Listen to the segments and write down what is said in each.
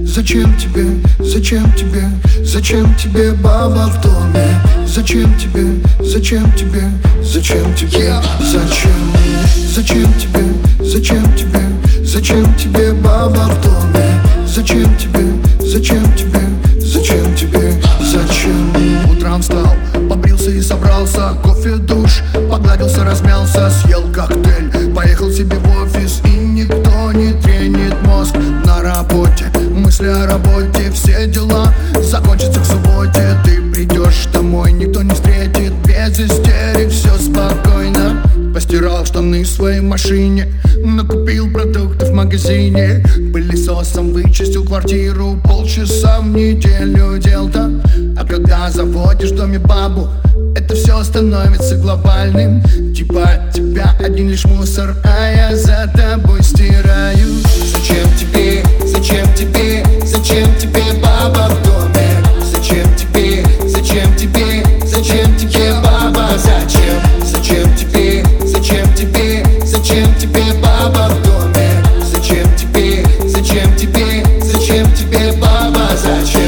зачем тебе, зачем тебе, зачем тебе баба в доме? Зачем тебе, зачем тебе, зачем тебе, зачем? Зачем тебе, зачем тебе, зачем тебе баба в доме? Зачем тебе, зачем тебе, зачем тебе, зачем? Утром встал, побрился и собрался, кофе, душ, погладился, размялся, съел коктейль, поехал себе в офис, и никто не тренит мозг на работе. Мысли о работе, все дела закончатся к субботе. Ты придешь домой, никто не встретит, без истерик, все спокойно. Постирал штаны в своей машине, накупил продукты в магазине, пылесосом вычистил квартиру, полчаса в неделю дел-то. А когда заводишь в доме бабу, это все становится глобальным. Типа тебя один лишь мусор, а я за тобой стираю. Зачем тебе, зачем тебе, зачем тебе баба в доме? Зачем тебе, зачем тебе, зачем тебе баба? Зачем, зачем тебе, зачем тебе, зачем тебе баба в доме? Зачем тебе, зачем тебе, зачем тебе баба? Зачем?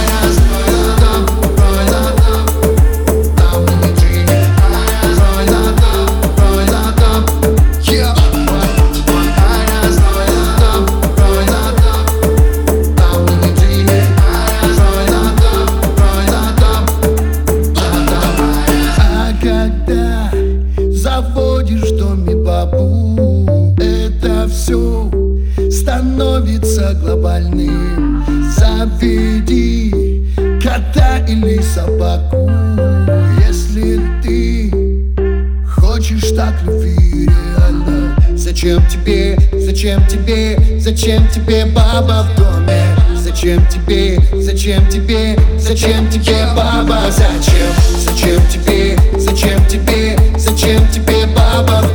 Заводишь в доме бабу, это все становится глобальным. Заведи кота или собаку, если ты хочешь так любви реально. Зачем тебе, зачем тебе, зачем тебе баба в доме? Зачем тебе, зачем тебе, зачем тебе баба? Зачем, зачем тебе, зачем тебе, зачем тебе баба?